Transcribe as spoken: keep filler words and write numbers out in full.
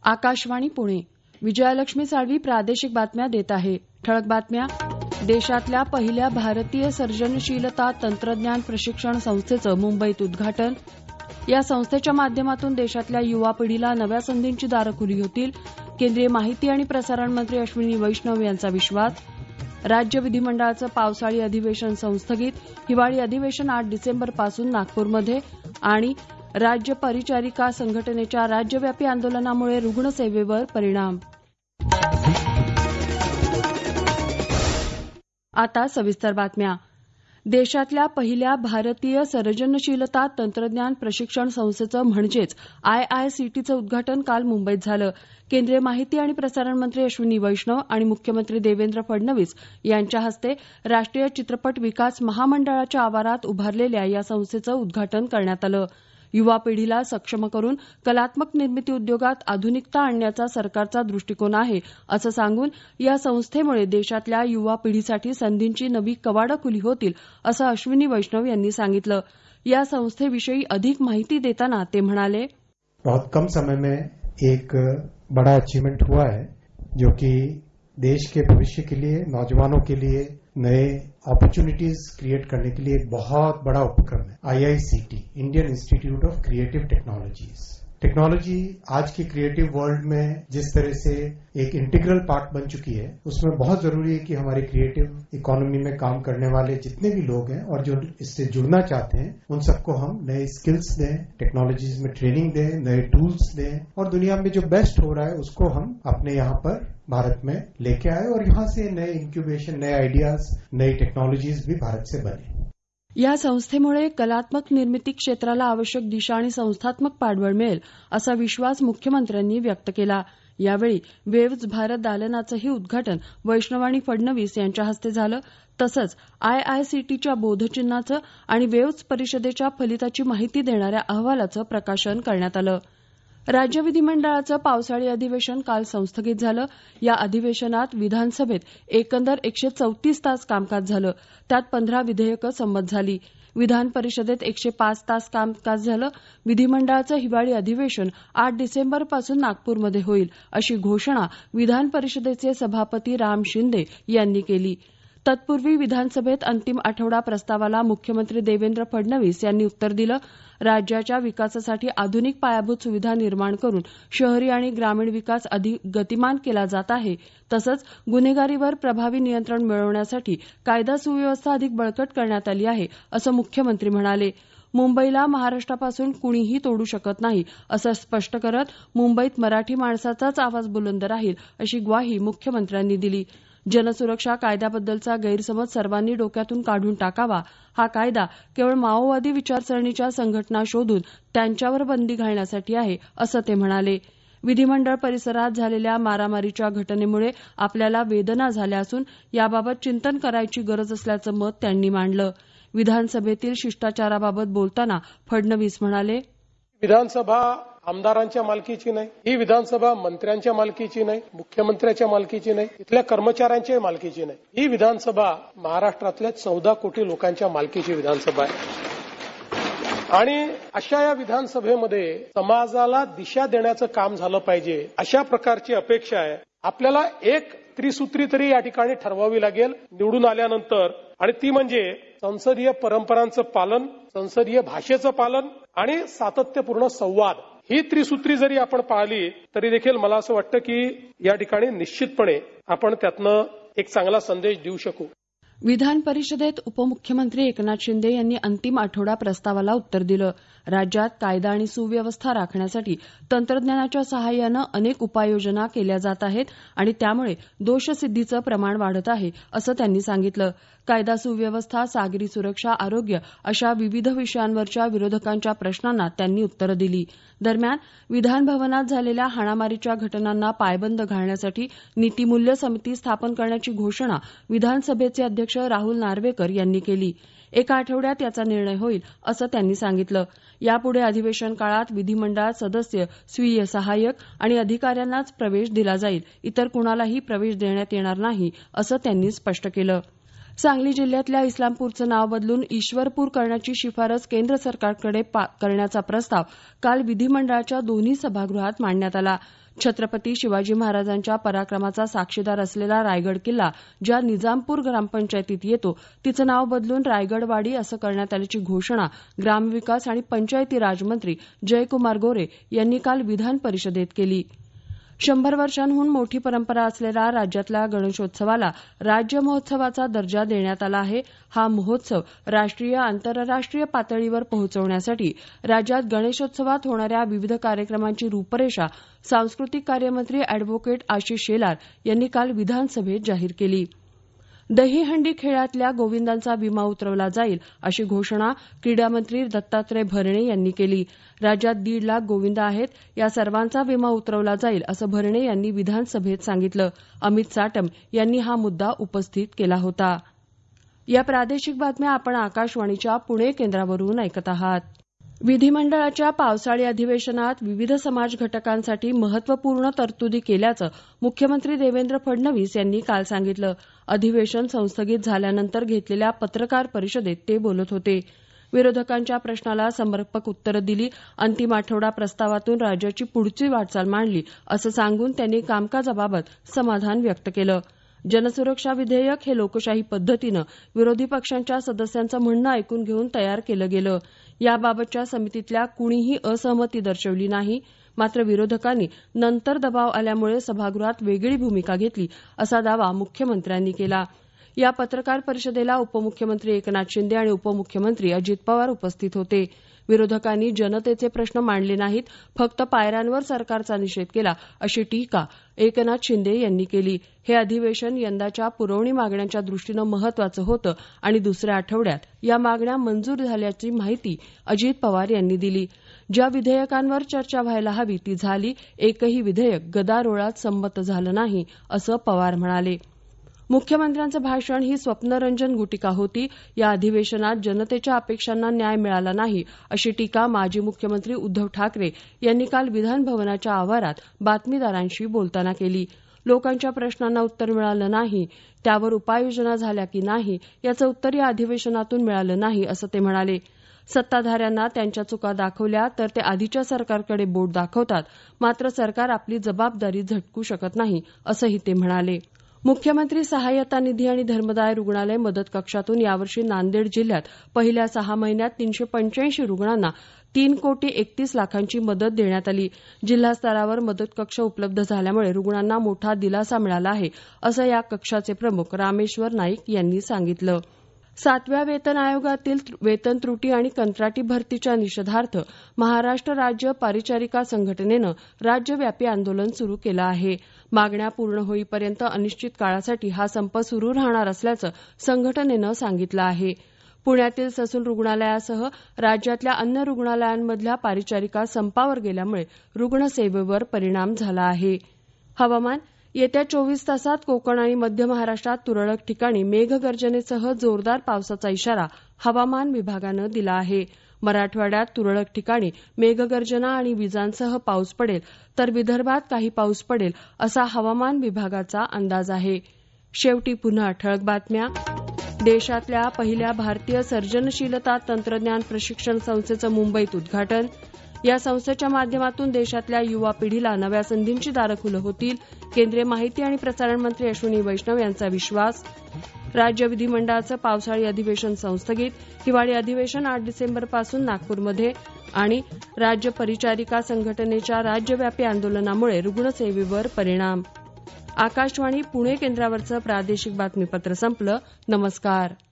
आकाशवाणी पुणे. विजयालक्ष्मी साळवी प्रादेशिक बातम्या देत आहे. ठळक बातम्या. देशातल्या पहिल्या भारतीय सर्जनशीलता तंत्रज्ञान प्रशिक्षण संस्थेचं मुंबईत उद्घाटन. या संस्थेच्या माध्यमातून देशातल्या युवा पिढीला नव्या संधींची दारं खुली होतील. केंद्रीय माहिती आणि प्रसारण मंत्री अश्विनी वैष्णव यांचा विश्वास. राज्य विधिमंडळाचं पावसाळी अधिवेशन संस्थगित. हिवाळी अधिवेशन आठ डिसेंबरपासून नागपूरमध्ये. आणि राज्य परिचारिका संघटनेच्या राज्यव्यापी आंदोलनामुळे रुग्णसेवेवर परिणाम. आता सविस्तर बातम्या. देशातल्या पहिल्या भारतीय सर्जनशीलता तंत्रज्ञान प्रशिक्षण संस्थेचं म्हणजेच आयआयसीटीचं उद्घाटन काल मुंबईत झालं. केंद्रीय माहिती आणि प्रसारण मंत्री अश्विनी वैष्णव आणि मुख्यमंत्री देवेंद्र फडणवीस यांच्या हस्ते राष्ट्रीय चित्रपट विकास महामंडळाच्या आवारात उभारलेल्या या संस्थेचं उद्घाटन करण्यात आलं. युवा पिढीला सक्षम करून कलात्मक निर्मिती उद्योगात आधुनिकता आणण्याचा सरकारचा दृष्टिकोन आहे असं सांगून या संस्थेमुळे देशातल्या युवा पिढीसाठी संधींची नवी कवाडं खुली होतील असं अश्विनी वैष्णव यांनी सांगितलं. या संस्थेविषयी अधिक माहिती देताना ते म्हणाले, बहुत कम समय में एक बड़ा अचीवमेंट हुआ है जो कि देश के भविष्य के लिए, नौजवानों के लिए नए अपॉर्चुनिटीज क्रिएट करने के लिए एक बहुत बड़ा उपक्रम है. IICT, Indian institute of creative technologies. Technology आज के क्रिएटिव वर्ल्ड में जिस तरह से एक इंटीग्रल पार्ट बन चुकी है, उसमें बहुत जरूरी है कि हमारे क्रिएटिव इकोनॉमी में काम करने वाले जितने भी लोग हैं और जो इससे जुड़ना चाहते हैं, उन सबको हम नए स्किल्स दें, टेक्नोलॉजीज में ट्रेनिंग दें, नए टूल्स दें और दुनिया में जो बेस्ट हो रहा है उसको हम अपने यहाँ पर भारत में लेके आए और यहाँ से नए इंक्यूबेशन, नए आइडियाज, नई टेक्नोलॉजीज भी भारत से बने. या संस्थेमुळे कलात्मक निर्मिती क्षेत्राला आवश्यक दिशा आणि संस्थात्मक पाठबळ मिळेल असा विश्वास मुख्यमंत्र्यांनी व्यक्त केला. यावेळी वेव्हज भारत दालनाचंही उद्घाटन वैष्णव आणि फडणवीस यांच्या हस्ते झालं. तसंच आयआयसीटीच्या बोधचिन्हाचं आणि वेव्हज परिषदेच्या फलिताची माहिती देणाऱ्या अहवालाचं प्रकाशन करण्यात आलं. राज्य विधिमंडळाचं पावसाळी अधिवेशन काल संस्थगित झालं. या अधिवेशनात विधानसभेत एकंदर एकशे चौतीस तास कामकाज झालं. त्यात पंधरा विधेयकं संमत झाली. विधान परिषदेत एकशे पाच तास कामकाज झालं. विधिमंडळाचं हिवाळी अधिवेशन आठ डिसेंबरपासून नागपूरमध्ये होईल अशी घोषणा विधान परिषदेचे सभापती राम शिंदे यांनी केली. तत्पूर्वी विधानसभेत अंतिम आठवडा प्रस्तावाला मुख्यमंत्री देवेंद्र फडणवीस यांनी उत्तर दिलं. राज्याच्या विकासासाठी आधुनिक पायाभूत सुविधा निर्माण करून शहरी आणि ग्रामीण विकास अधिक गतिमान केला जात आहे. तसंच गुन्हेगारीवर प्रभावी नियंत्रण मिळवण्यासाठी कायदा सुव्यवस्था अधिक बळकट करण्यात आली आहे असं मुख्यमंत्री म्हणाले. मुंबईला महाराष्ट्रापासून कुणीही तोडू शकत नाही असं स्पष्ट करत मुंबईत मराठी माणसाचाच आवाज बुलंद राहील अशी ग्वाही मुख्यमंत्र्यांनी दिली. जनसुरक्षा कायद्याबद्दलचा गैरसमज सर्वांनी डोक्यातून काढून टाकावा. हा कायदा केवळ माओवादी विचारसरणीच्या संघटना शोधून त्यांच्यावर बंदी घालण्यासाठी आहे असं ते म्हणाले. विधिमंडळ परिसरात झालेल्या मारामारीच्या घटनेमुळे आपल्याला वेदना झाल्या असून याबाबत चिंतन करायची गरज असल्याचं मत त्यांनी मांडलं. विधानसभेतील शिष्टाचाराबाबत बोलताना फडणवीस म्हणाले, विधानसभा आमदारांच्या मालकीची नाही, ही विधानसभा मंत्र्यांच्या मालकीची नाही, मुख्यमंत्र्याच्या मालकीची नाही, इथल्या कर्मचाऱ्यांच्या मालकीची नाही. ही विधानसभा महाराष्ट्रातल्या चौदा कोटी लोकांच्या मालकीची विधानसभा आहे. आणि अशा या विधानसभेमध्ये समाजाला दिशा देण्याचं काम झालं पाहिजे अशा प्रकारची अपेक्षा आहे. आपल्याला एक त्रिसूत्री तरी या ठिकाणी ठरवावी लागेल निवडून आल्यानंतर, आणि ती म्हणजे संसदीय परंपरांचं पालन, संसदीय भाषेचं पालन आणि सातत्यपूर्ण संवाद. ही त्रिसूत्री जरी आपण पाळली तरी देखील मला असं वाटतं की या ठिकाणी निश्चितपणे आपण त्यातनं एक चांगला संदेश देऊ शकू. विधान परिषदेत उपमुख्यमंत्री एकनाथ शिंदे यांनी अंतिम आठवडा प्रस्तावाला उत्तर दिलं. राज्यात कायदा आणि सुव्यवस्था राखण्यासाठी तंत्रज्ञानाच्या सहाय्यानं अनेक उपाययोजना केल्या जात आहेत आणि त्यामुळे दोषसिद्धीचं प्रमाण वाढत आहे असं त्यांनी सांगितलं. कायदा सुव्यवस्था, सागरी सुरक्षा, आरोग्य अशा विविध विषयांवरच्या विरोधकांच्या प्रश्नांना त्यांनी उत्तरं दिली. दरम्यान विधानभवनात झालेल्या हाणामारीच्या घटनांना पायबंद घालण्यासाठी नीतिमूल्य समिती स्थापन करण्याची घोषणा विधानसभेचे अध्यक्ष राहुल नार्वेकर यांनी केली. एका आठवड्यात याचा निर्णय होईल असं त्यांनी सांगितलं. यापुढे अधिवेशन काळात विधिमंडळात सदस्य, स्वीय सहाय्यक आणि अधिकाऱ्यांनाच प्रवेश दिला जाईल. इतर कुणालाही प्रवेश देण्यात येणार नाही असं त्यांनी स्पष्ट केलं. सांगली जिल्ह्यातल्या इस्लामपूरचं नाव बदलून ईश्वरपूर करण्याची शिफारस केंद्र सरकारकडे करण्याचा प्रस्ताव काल विधिमंडळाच्या दोन्ही सभागृहात मांडण्यात आला. छत्रपती शिवाजी महाराजांच्या पराक्रमाचा साक्षीदार असलेला रायगड किल्ला ज्या निजामपूर ग्रामपंचायतीत येतो तिचं नाव बदलून रायगडवाडी असं करण्यात आल्याची घोषणा ग्रामविकास आणि पंचायती राज मंत्री जयकुमार गोरे यांनी काल विधान परिषदेत केली. शंभर वर्षांहून मोठी परंपरा असलेला राज्यातल्या गणेशोत्सवाला राज्य महोत्सवाचा दर्जा देण्यात आला आहे. हा महोत्सव राष्ट्रीय आंतरराष्ट्रीय पातळीवर पोहोचवण्यासाठी राज्यात गणेशोत्सवात होणाऱ्या विविध कार्यक्रमांची रूपरेषा सांस्कृतिक कार्यमंत्री अॅडव्होकेट आशिष शेलार यांनी काल विधानसभेत जाहीर केली. दहीहंडी खेळातल्या गोविंदांचा विमा उतरवला जाईल अशी घोषणा क्रीडामंत्री दत्तात्रय भरणे यांनी केली. राज्यात दीड लाख गोविंद आहेत, या सर्वांचा विमा उतरवला जाईल असं भरणे यांनी विधानसभेत सांगितलं. अमित साटम यांनी हा मुद्दा उपस्थित केला होता. या प्रादेशिक बातम्या आपण आकाशवाणीच्या पुणे केंद्रावरून ऐकत आहात. विधिमंडळाच्या पावसाळी अधिवेशनात विविध समाज घटकांसाठी महत्वपूर्ण तरतुदी केल्याचं मुख्यमंत्री देवेंद्र फडणवीस यांनी काल सांगितलं. अधिवेशन संस्थगित झाल्यानंतर घेतलेल्या पत्रकार परिषदेत ते बोलत होते. विरोधकांच्या प्रश्नाला समर्पक उत्तरं दिली, अंतिम आठवडा प्रस्तावातून राज्याची पुढची वाटचाल मांडली असं सांगून त्यांनी कामकाजाबाबत समाधान व्यक्त केलं. जनसुरक्षा विधेयक हे लोकशाही पद्धतीनं विरोधी पक्षांच्या सदस्यांचं म्हणणं ऐकून घेऊन तयार केलं गेलं. याबाबतच्या समितीतल्या कुणीही असहमती दर्शवली नाही. मात्र विरोधकांनी नंतर दबाव आल्यामुळे सभागृहात वेगळी भूमिका घेतली असा दावा मुख्यमंत्र्यांनी केला. या पत्रकार परिषदेला उपमुख्यमंत्री एकनाथ शिंदे आणि उपमुख्यमंत्री अजित पवार उपस्थित होते. विरोधकांनी जनतेचे प्रश्न मांडले नाहीत, फक्त पायऱ्यांवर सरकारचा निषेध केला अशी टीका एकनाथ शिंदे यांनी केली. हे अधिवेशन यंदाच्या पुरवणी मागण्यांच्या दृष्टीनं महत्वाचं होतं आणि दुसऱ्या आठवड्यात या मागण्या मंजूर झाल्याची माहिती अजित पवार यांनी दिली. ज्या विधेयकांवर चर्चा व्हायला हवी ती झाली, एकही विधेयक गदारोळात संमत झालं नाही असं पवार म्हणाले. मुख्यमंत्र्यांचं भाषण ही स्वप्नरंजन गुटिका होती. या अधिवेशनात जनतेच्या अपेक्षांना न्याय मिळाला नाही अशी टीका माजी मुख्यमंत्री उद्धव ठाकरे यांनी काल विधानभवनाच्या आवारात बातमीदारांशी बोलताना केली. लोकांच्या प्रश्नांना उत्तर मिळालं नाही, त्यावर उपाययोजना झाल्या की नाही याचं उत्तर या अधिवेशनातून मिळालं नाही असं ते म्हणाले. सत्ताधाऱ्यांना त्यांच्या चुका दाखवल्या तर ते आधीच्या सरकारकडे बोट दाखवतात, मात्र सरकार आपली जबाबदारी झटकू शकत नाही असंही ते म्हणाले. मुख्यमंत्री सहाय्यता निधी आणि धर्मदाय रुग्णालय मदत कक्षातून यावर्षी नांदेड जिल्ह्यात पहिल्या सहा महिन्यात तीनशे पंच्याऐंशी रुग्णांना तीन कोटी एकतीस लाखांची मदत देण्यात आली. जिल्हा स्तरावर मदत कक्ष उपलब्ध झाल्यामुळे रुग्णांना मोठा दिलासा मिळाला आहे असं या कक्षाचे प्रमुख रामेश्वर नाईक यांनी सांगितलं. सातव्या वेतन आयोगातील वेतन त्रुटी आणि कंत्राटी भरतीच्या निषेधार्थ महाराष्ट्र राज्य परिचारिका संघटनेनं राज्यव्यापी आंदोलन सुरू केलं आहे. मागण्या पूर्ण होईपर्यंत अनिश्चित काळासाठी हा संप सुरू राहणार असल्याचं संघटनेनं सांगितलं आहे. पुण्यातील ससून रुग्णालयासह राज्यातल्या अन्य रुग्णालयांमधल्या परिचारिका संपावर गेल्यामुळे रुग्णसेवेवर परिणाम झाला आहे. हवामान. येत्या चोवीस तासात कोकण आणि मध्य महाराष्ट्रात तुरळक ठिकाणी मेघगर्जनेसह जोरदार पावसाचा इशारा हवामान विभागानं दिला आहे. मराठवाड्यात तुरळक ठिकाणी मेघगर्जना आणि विजांसह पाऊस पडेल तर विदर्भात काही पाऊस पडेल असा हवामान विभागाचा अंदाज आहे. शेवटी पुन्हा ठळक बातम्या. देशातल्या पहिल्या भारतीय सर्जनशीलता तंत्रज्ञान प्रशिक्षण संस्थेचं मुंबईत उद्घाटन. या संस्थेच्या माध्यमातून देशातल्या युवा पिढीला नव्या संधींची दारं खुलं होतील, केंद्रीय माहिती आणि प्रसारण मंत्री अश्विनी वैष्णव यांचा विश्वास. राज्य विधिमंडळाचं पावसाळी अधिवेशन संस्थगित. हिवाळी अधिवेशन आठ डिसेंबरपासून नागपूरमध्ये. आणि राज्य परिचारिका संघटनेच्या राज्यव्यापी आंदोलनामुळे रुग्णसेवेवर परिणाम. आकाशवाणी पुणे केंद्रावरचं प्रादेशिक बातमीपत्र संपलं. नमस्कार.